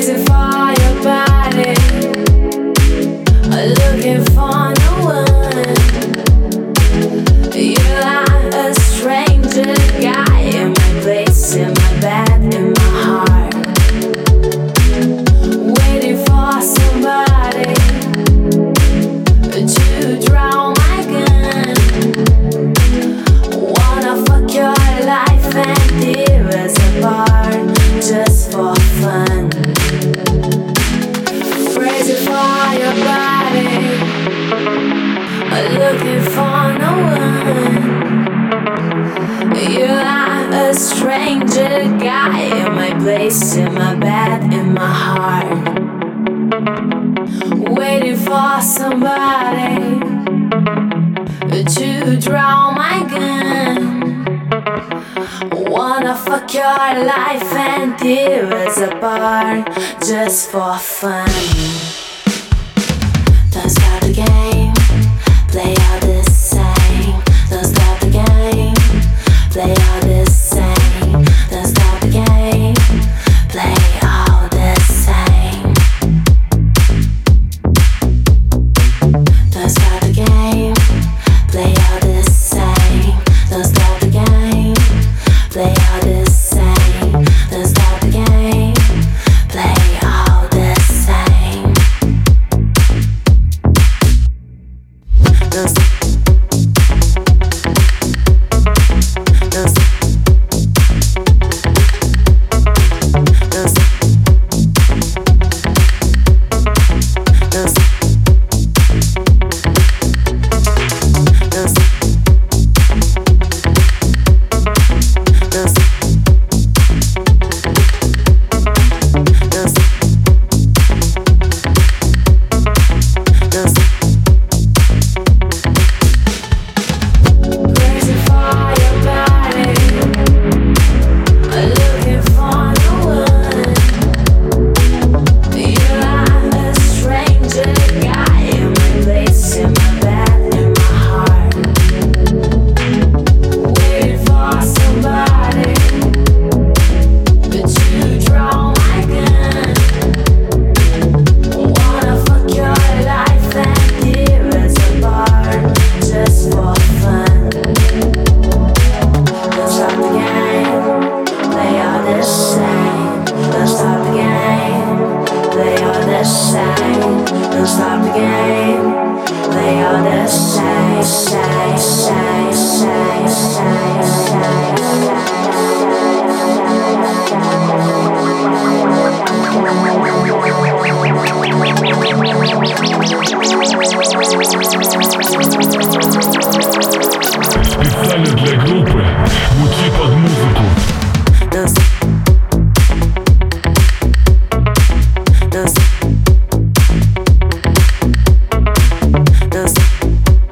Just for fun. Don't stop the game, play all the same. Don't stop the game, play all the same. Don't stop the game, play all the same. Don't stop the game, play all the same. Don't stop the game, play all the same. Don't stop the game, play all the same. Don't stop. Don't stop. Don't stop. Don't stop. Don't stop. Don't stop. Специально для группы «Мути под музыку». Don't stop.